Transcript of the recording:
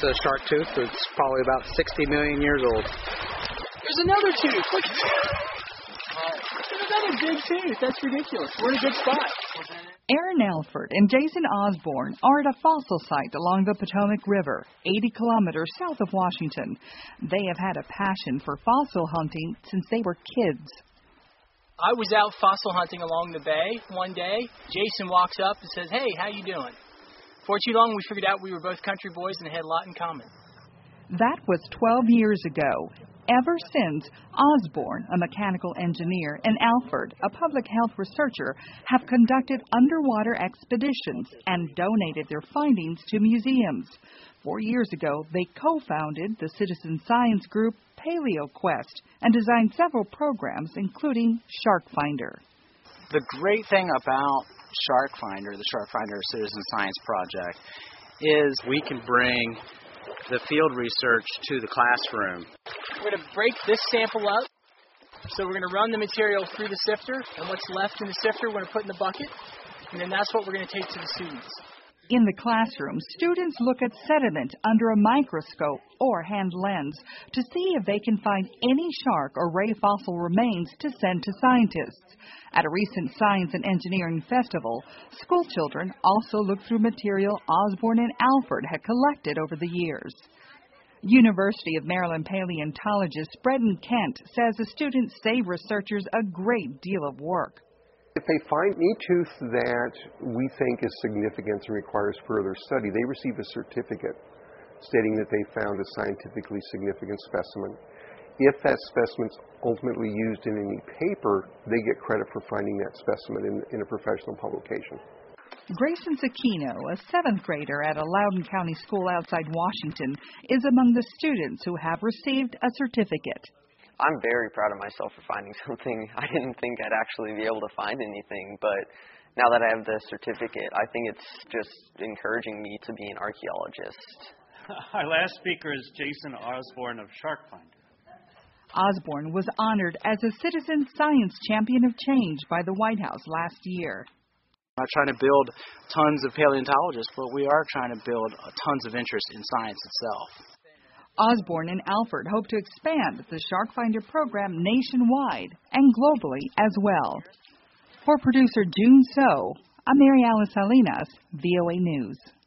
a shark tooth. It's probably about 60 million years old. There's another tooth. Look at that. There's another big tooth. That's ridiculous. We're in a good spot. Aaron Alford and Jason Osborne are at a fossil site along the Potomac River, 80 kilometers south of Washington. They have had a passion for fossil hunting since they were kids. I was out fossil hunting along the bay one day. Jason walks up and says, "Hey, how you doing?" Before too long, we figured out we were both country boys and had a lot in common. That was 12 years ago. Ever since, Osborne, a mechanical engineer, and Alford, a public health researcher, have conducted underwater expeditions and donated their findings to museums. 4 years ago, they co-founded the citizen science group PaleoQuest and designed several programs, including Shark Finder. The great thing about Shark Finder, the Shark Finder Citizen Science Project, is we can bring the field research to the classroom. We're going to break this sample up. So we're going to run the material through the sifter, and what's left in the sifter we're going to put in the bucket, and then that's what we're going to take to the students. In the classroom, students look at sediment under a microscope or hand lens to see if they can find any shark or ray fossil remains to send to scientists. At a recent Science and Engineering Festival, school children also looked through material Osborne and Alford had collected over the years. University of Maryland paleontologist Breton Kent says the students save researchers a great deal of work. If they find any tooth that we think is significant and requires further study, they receive a certificate stating that they found a scientifically significant specimen. If that specimen's ultimately used in any paper, they get credit for finding that specimen in a professional publication. Grayson Sakino, a 7th grader at a Loudoun County school outside Washington, is among the students who have received a certificate. I'm very proud of myself for finding something. I didn't think I'd actually be able to find anything, but now that I have the certificate, I think it's just encouraging me to be an archaeologist. Our last speaker is Jason Osborne of Shark Finder. Osborne was honored as a Citizen Science Champion of Change by the White House last year. I'm not trying to build tons of paleontologists, but we are trying to build tons of interest in science itself. Osborne and Alford hope to expand the Shark Finder program nationwide and globally as well. For producer June So, I'm Mary Alice Salinas, VOA News.